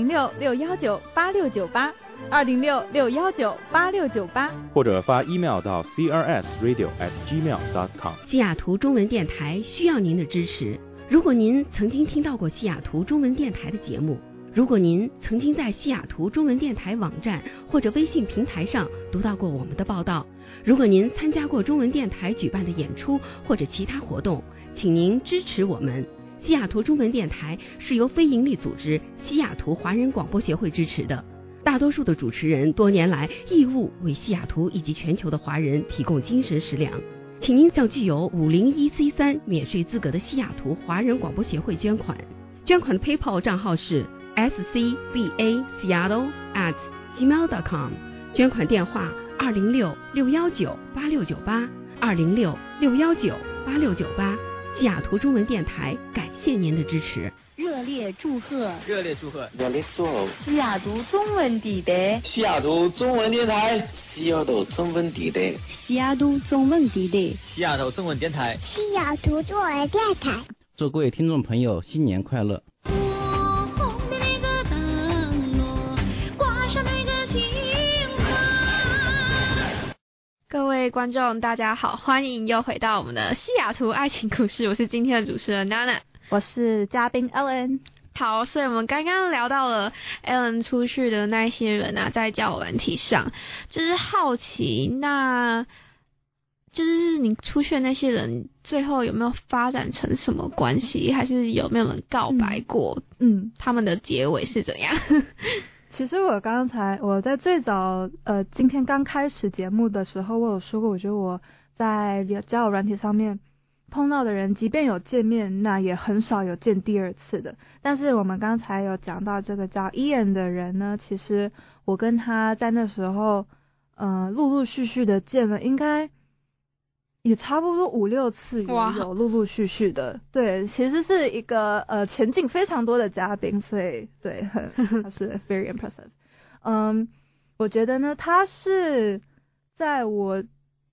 206-619-8698，206-619-8698， 或者发 email 到 crsradio@gmail.com。 西雅图中文电台需要您的支持。如果您曾经听到过西雅图中文电台的节目，如果您曾经在西雅图中文电台网站或者微信平台上读到过我们的报道，如果您参加过中文电台举办的演出或者其他活动，请您支持我们。西雅图中文电台是由非营利组织西雅图华人广播协会支持的，大多数的主持人多年来义务为西雅图以及全球的华人提供精神食粮，请您向具有501C3免税资格的西雅图华人广播协会捐款。捐款的 PayPal 账号是scbaseattle@gmail.com， 捐款电话206-619-8698，206-619-8698。西雅图中文电台感谢您的支持。 热烈祝贺西雅图中文电台， 西雅图中文电台， 西雅图中文电台， 西雅图中文电台， 西雅图中文电台， 西雅图中文电台。 祝各位听众朋友新年快乐！ 各位观众大家好，欢迎又回到我们的西雅图爱情故事，我是今天的主持人 Nana， 我是嘉宾 Ellen。 好，所以我们刚刚聊到了 Ellen 出去的那些人啊，在交友软体上，就是好奇，那就是你出去的那些人最后有没有发展成什么关系，还是有没有人告白过？他们的结尾是怎样？ 其实我在最早今天刚开始节目的时候，我有说过，我觉得我在交友软体上面碰到的人，即便有见面，那也很少有见第二次的。但是我们刚才有讲到这个叫 Ian 的人呢，其实我跟他在那时候陆陆续续的见了，应该也差不多5-6次，也有陆陆续续的。对，其实是一个前进非常多的嘉宾，所以对，他是 very impressive。我觉得呢，他是在我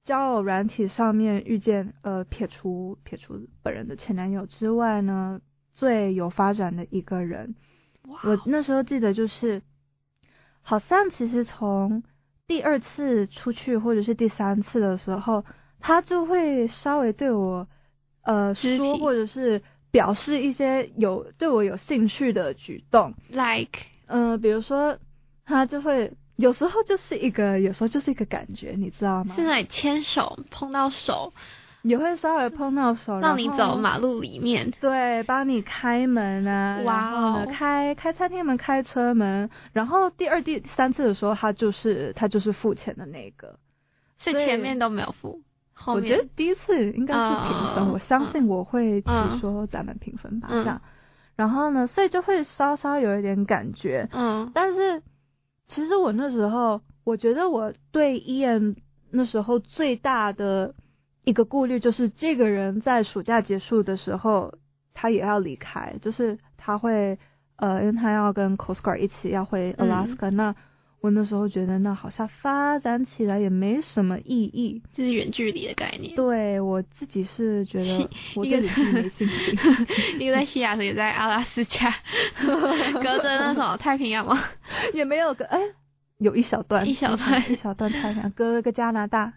交友软体上面遇见撇除本人的前男友之外呢，最有发展的一个人。我那时候记得就是好像其实从第2次出去或者是第3次的时候，他就会稍微对我说或者是表示一些对我有兴趣的举动 ，like 比如说他就会有时候就是一个感觉，你知道吗？ 是那里牵手碰到手， 也会稍微碰到手， 让你走马路里面， 对，帮你开门啊，然后呢开餐厅门、开车门，然后第2、第3次的时候，他就是付钱的那个， 所以前面都没有付。 我觉得第1次应该是平分，我相信我会提说咱们平分吧，这样。然后呢，所以就会稍稍有一点感觉，但是其实我那时候，我觉得我对Ian那时候最大的一个顾虑就是这个人在暑假结束的时候，他也要离开，就是他会因为他要跟 Coast Guard 一起要回 Alaska，那我那时候觉得那好像发展起来也没什么意义， 就是远距离的概念。 对，我自己是觉得我对自己没信心。 一个在西雅图，也在阿拉斯加，隔着那种太平洋吗？ 也没有有一小段太平洋，隔了个加拿大。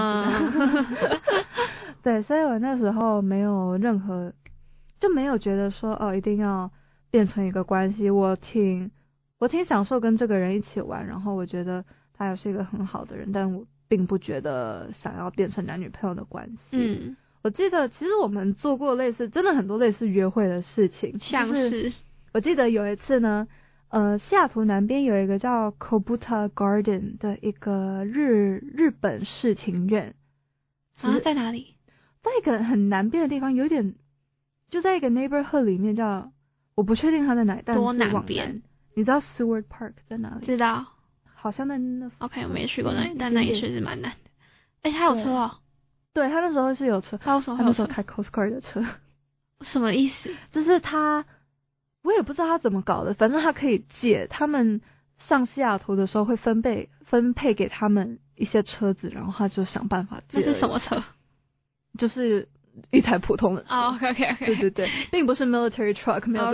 对，所以我那时候没有就没有觉得说一定要变成一个关系。我挺享受跟这个人一起玩，然后我觉得他也是一个很好的人，但我并不觉得想要变成男女朋友的关系。我记得其实我们做过真的很多类似约会的事情， 像是我记得有一次呢，西雅图南边有一个叫 Kobuta Garden 的一个日本式庭院。 在哪里？ 在一个很南边的地方，有点就在一个 neighborhood 里面，我不确定它在哪，但是多南边。 你知道 Seward Park 在哪里？ 知道， 好像在那。 OK， 我没去过那里，但那里确实蛮难的。他有车哦？ 对，他那时候是有车。 他为什么他那时候开 Coast Guard 的车？ 什么意思？ 就是我也不知道他怎么搞的，反正他可以借。他们上西雅图的时候会分配给他们一些车子，然后他就想办法借。 那是什么车？ 就是一台普通的车。 OK， 对，并不是 military truck， 没有。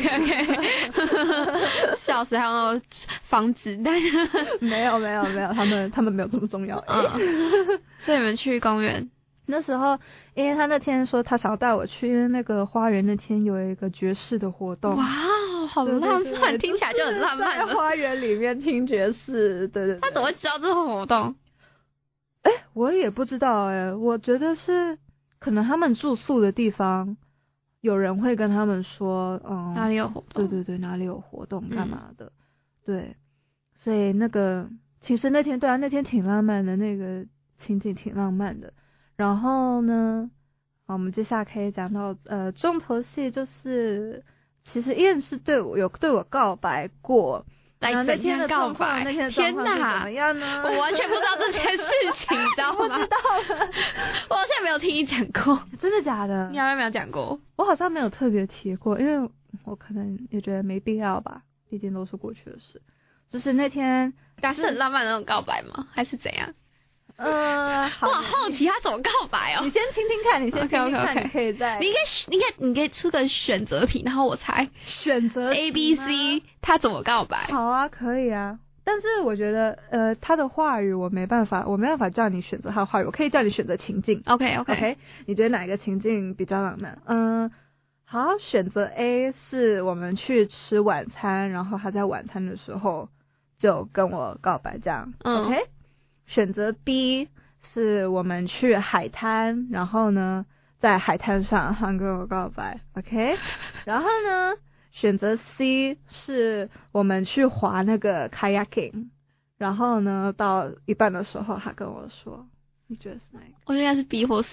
OK， 笑死，还有那种防子弹。 没有，他们没有这么重要。 所以你们去公园那时候，因为他那天说他想要带我去，因为那个花园那天有一个爵士的活动。 哇，好浪漫，听起来就很浪漫。 在花园里面听爵士，对。 他怎么会知道这个活动？ 我也不知道我觉得是可能他们住宿的地方有人会跟他们说哪里有活动， 对，哪里有活动干嘛的。对，所以其实那天挺浪漫的，那个情景挺浪漫的。然后呢我们接下来可以讲到重头戏，就是其实Ian是对我告白过。 然后那天的告白， 天哪，怎么样呢？ 我完全不知道这件事情，你知道吗？ 我知道了， 我好像没有听你讲过。 真的假的？ 你好像没有讲过。 我好像没有特别提过，因为我可能也觉得没必要吧，毕竟都是过去的事。就是那天， 但是很浪漫的那种告白吗？还是怎样？ 好， 我好奇他怎么告白哦。 你先听听看，你可以再。 你可以出个选择题，然后我猜选择 A、B、C， 他怎么告白？ 好啊，可以啊。但是我觉得他的话语我没办法叫你选择他的话语，我可以叫你选择情境。OK， 你觉得哪一个情境比较浪漫？好，选择 A 是我们去吃晚餐，然后他在晚餐的时候就跟我告白这样。OK。选择 B 是我们去海滩，然后呢在海滩上他跟我告白。OK。然后呢选择 C 是我们去滑那个 kayaking， 然后呢到一半的时候他跟我说，你觉得是哪一个？ 我觉得应该是 B 或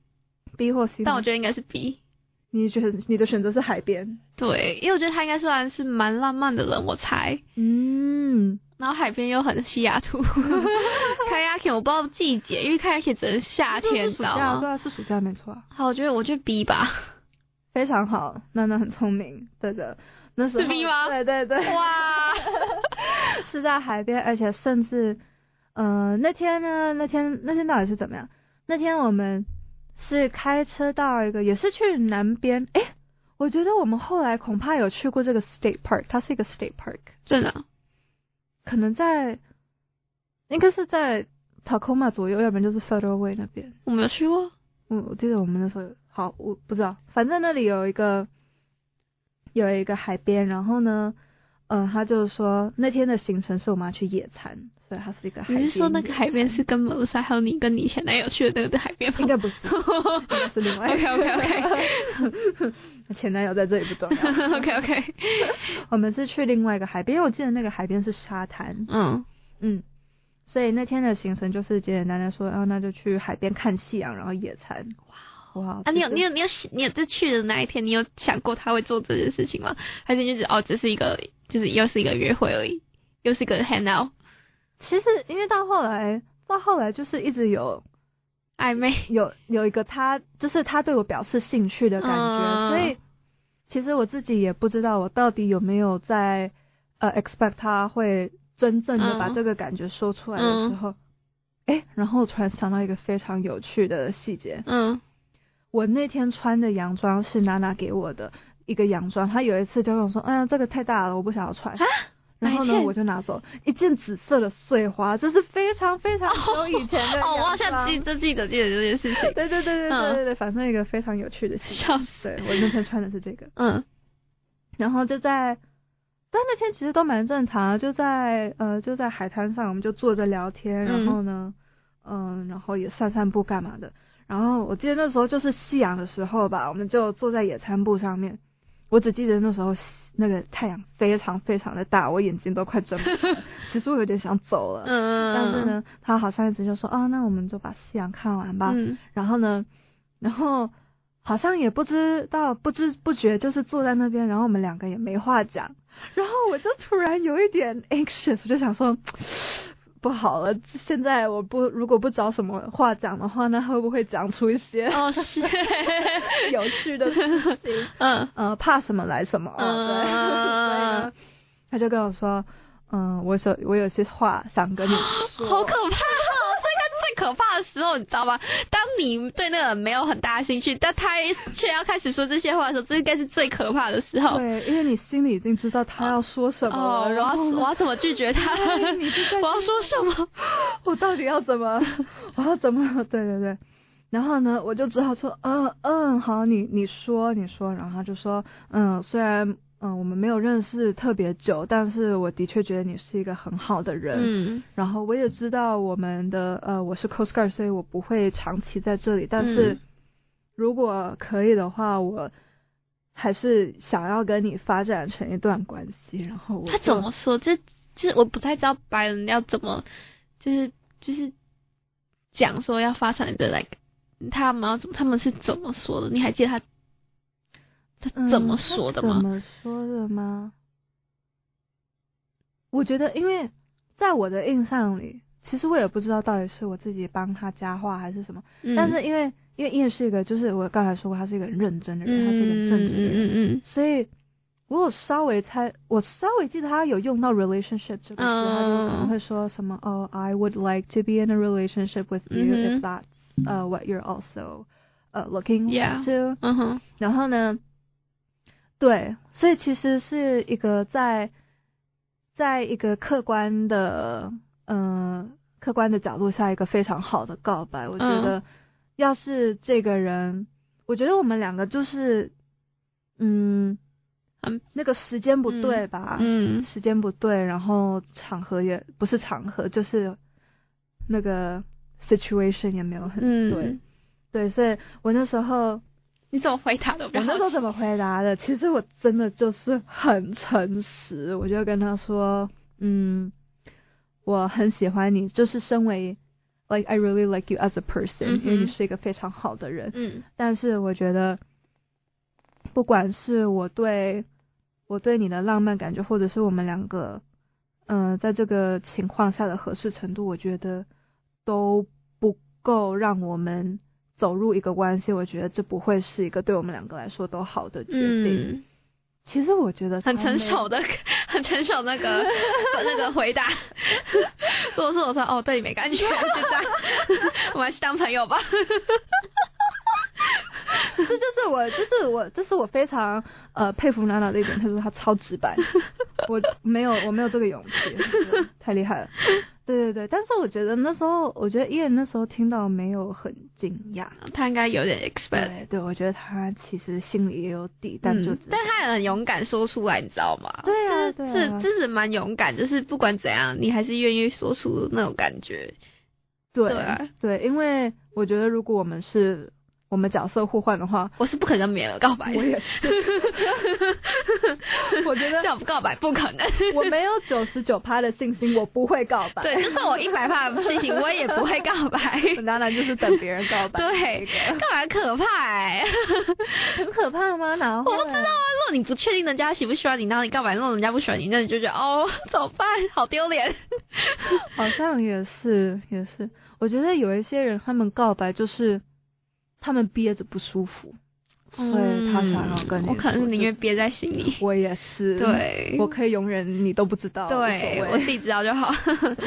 C。B 或 C， 但我觉得应该是 B。 你觉得你的选择是海边？ 对，因为我觉得他应该算是蛮浪漫的人，我猜。然后海边又很西雅图，kayaking 我不知道季节，因为 kayaking 只能夏天，知道吗？ 对啊，是暑假没错。 好，我觉得 B 吧。 非常好，那很聪明，对的。那时候是 B 吗？ 对。哇，是在海边，而且甚至那天到底是怎么样？那天我们是开车到一个也是去南边，我觉得我们后来恐怕有去过这个 State Park， 它是一个 State Park， 真的， 可能应该是在 Tacoma 左右，要不然就是 Federal Way 那边。 我没有去过， 我记得我们那时候好，我不知道，反正那里有一个海边，然后呢，他就是说那天的行程是我们要去野餐，所以它是一个海边。 你是说那个海边是跟梅鲁莎还有你跟你前男友去的那个海边吗？ 应该不是，应该是另外一个。 OK， 前男友在这里不重要。 OK， 我们是去另外一个海边，因为我记得那个海边是沙滩。所以那天的行程就是简简单单说，那就去海边看夕阳，然后野餐。哇！ 你有在去的那一天，你有想过他会做这件事情吗？还是就只是一个，就是又是一个约会而已，又是一个 hang out？ 其实因为到后来就是一直有暧昧， 有一个他就是他对我表示兴趣的感觉，所以其实我自己也不知道我到底有没有在expect 他会真正的把这个感觉说出来的时候，然后我突然想到一个非常有趣的细节。我那天穿的洋装是娜娜给我的一个洋装，她有一次就跟我说，这个太大了，我不想要穿。然后呢，我就拿走一件紫色的碎花，这是非常非常久以前的洋装。 我好像记得这件事情。 对，反正一个非常有趣的细节。对，我那天穿的是这个。然后但那天其实都蛮正常的，就在海滩上，我们就坐着聊天，然后呢，然后也散散步干嘛的。然后我记得那时候就是夕阳的时候吧，我们就坐在野餐布上面。我只记得那时候那个太阳非常非常的大，我眼睛都快睁不开了。其实我有点想走了，但是呢，他好像一直就说，那我们就把夕阳看完吧。然后好像也不知不觉就是坐在那边，然后我们两个也没话讲。然后我就突然有一点 anxious， 我就想说，不好了，现在如果不找什么话讲的话，那会不会讲出一些有趣的事情？怕什么来什么。对，所以呢，他就跟我说，我有些话想跟你说。 好可怕！最可怕的时候，你知道吗？当你对那个人没有很大的兴趣，但他却要开始说这些话的时候，这应该是最可怕的时候。 对，因为你心里已经知道他要说什么了，然后我要怎么拒绝他？我要说什么？ 我到底要怎么？我要怎么？对。然后呢，我就只好说，好，你说。然后他就说，虽然我们没有认识特别久，但是我的确觉得你是一个很好的人。然后我也知道我是 Coast Guard， 所以我不会长期在这里，但是如果可以的话，我还是想要跟你发展成一段关系。然后他怎么说？就是我不太知道白人要怎么，就是讲说要发展的他们是怎么说的？你还记得他怎么说的吗？ 怎么说的吗？我觉得，因为在我的印象里，其实我也不知道到底是我自己帮他加话还是什么。但是因为Ian是一个，就是我刚才说过，他是一个很认真的人，他是一个正直的人，所以我稍微记得他有用到 relationship 这个词，他就可能会说什么I would like to be in a relationship with you if that's what you're also looking to。然后呢，对，所以其实是一个在一个客观的角度下一个非常好的告白。我觉得要是这个人，我觉得我们两个就是那个时间不对吧，时间不对，然后场合也不是场合，就是那个 situation 也没有很对，所以我那时候你怎么回答的？ 我那时候怎么回答的？其实我真的就是很诚实，我就跟他说，我很喜欢你，就是身为 like I really like you as a person，因为你是一个非常好的人。但是我觉得，不管是我对你的浪漫感觉，或者是我们两个，在这个情况下的合适程度，我觉得都不够让我们走入一个关系。我觉得这不会是一个对我们两个来说都好的决定。 其实我觉得很成熟那个那个回答。如果是我说哦对你没感觉，就这样，我们还是当朋友吧。 这是我非常佩服娜娜的一点，她说她超直白，我没有这个勇气，太厉害了。对，但是我觉得Ian 那时候听到没有很惊讶， 他应该有点 expect。 对，我觉得他其实心里也有底，但他也很勇敢说出来，你知道吗？ 对啊， 这是蛮勇敢，就是不管怎样，你还是愿意说出那种感觉。 对，因为我觉得如果我们角色互换的话， 我是不可能跟别人告白的。 我也是。我觉得叫不告白不可能。 我没有99%的信心，我不会告白。 对，就算我100%的信心，我也不会告白。 当然就是等别人告白。 对，告白可怕很可怕吗？哪会？ 我不知道啊。如果你不确定人家喜不喜欢你，然后你告白，如果人家不喜欢你，那你就觉得哦怎么办？好丢脸。 好像也是。我觉得有一些人他们告白就是他们憋着不舒服，所以他想要跟你说。 我可能是宁愿憋在心里。 我也是。对，我可以容忍你都不知道。 对，我自己知道就好。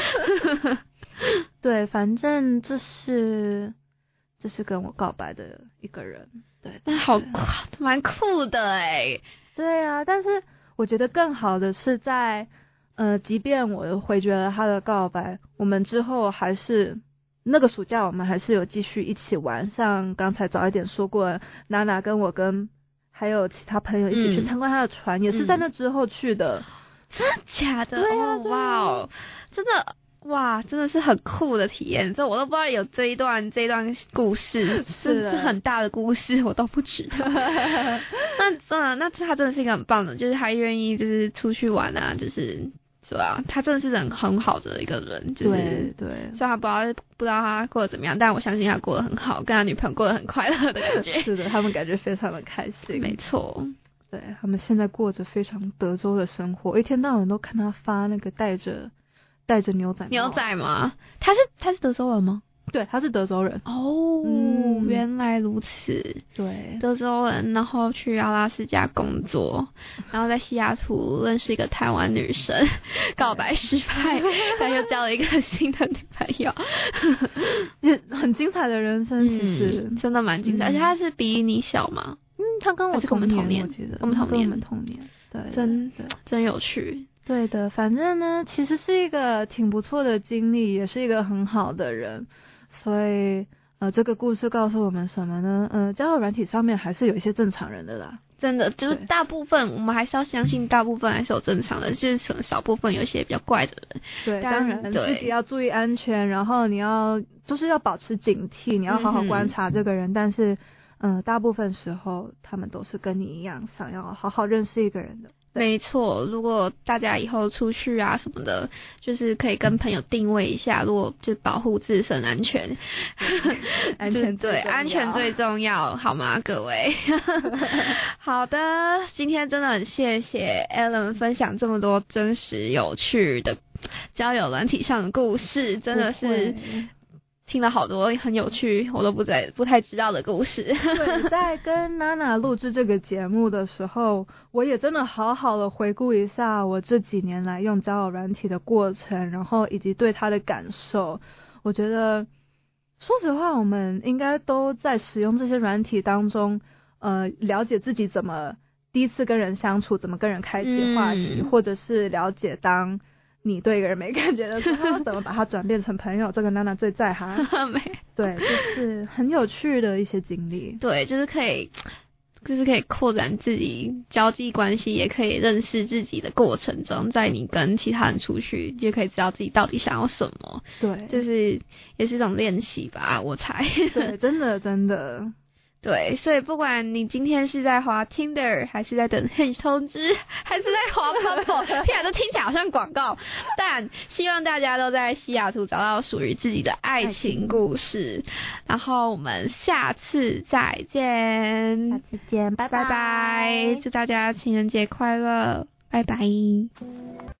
对，反正这是跟我告白的一个人。对， 那好蛮酷的哎。 对啊，但是我觉得更好的是在即便我回绝了他的告白，我们之后还是那个暑假我们还是有继续一起玩，像刚才早一点说过，娜娜跟我跟还有其他朋友一起去参观他的船，也是在那之后去的。 真的假的？ 对啊， 哇哦，真的。哇，真的是很酷的体验，这我都不知道有这一段故事，是很大的故事，我都不知道。那他真的是一个很棒的，就是他愿意就是出去玩啊，就是是吧？他真的是人很好的一个人，就是对， 虽然不知道他过得怎么样，但我相信他过得很好，跟他女朋友过得很快乐的感觉。 是的，他们感觉非常的开心。 没错， 对，他们现在过着非常德州的生活，一天到晚都看他发那个戴着牛仔吗？他是德州人吗？ 对，他是德州人。 哦，原来如此。 对， 德州人，然后去阿拉斯加工作，然后在西雅图认识一个台湾女生，告白失败，他又交了一个新的女朋友， 也很精彩的人生，其实真的蛮精彩。而且他是比你小吗？ 他跟我同年，我记得我们同年。对， 真有趣。 对的，反正呢，其实是一个挺不错的经历，也是一个很好的人，所以这个故事告诉我们什么呢？交友软体上面还是有一些正常人的啦， 真的就是大部分我们还是要相信，大部分还是有正常的，就是少部分有一些比较怪的人。 对，当然自己要注意安全，然后你要保持警惕，你要好好观察这个人，但是大部分时候他们都是跟你一样想要好好认识一个人的。 没错，如果大家以后出去啊什么的，就是可以跟朋友定位一下，如果就保护自身安全， 安全最重要，好吗，各位？好的，今天真的很谢谢 Alan 分享这么多真实有趣的交友软体上的故事，真的是听了好多很有趣我都不太知道的故事。 对，在跟娜娜录制这个节目的时候，我也真的好好的回顾一下我这几年来用交友软体的过程，然后以及对它的感受。我觉得说实话，我们应该都在使用这些软体当中了解自己怎么第一次跟人相处，怎么跟人开启话题，或者是了解当你对一个人没感觉的时候怎么把它转变成朋友，这个娜娜最在行。对，就是很有趣的一些经历。 对，就是可以扩展自己交际关系，也可以认识自己的过程中，在你跟其他人出去就可以知道自己到底想要什么。 对， 就是也是一种练习吧，我猜。 对，真的对，所以不管你今天是在滑 Tinder， 还是在等 Hinge 通知，还是在滑 Bumble， 天啊，都听起来好像广告。但希望大家都在西雅图找到属于自己的爱情故事。然后我们下次再见。 下次见，拜拜。 祝大家情人节快乐，拜拜。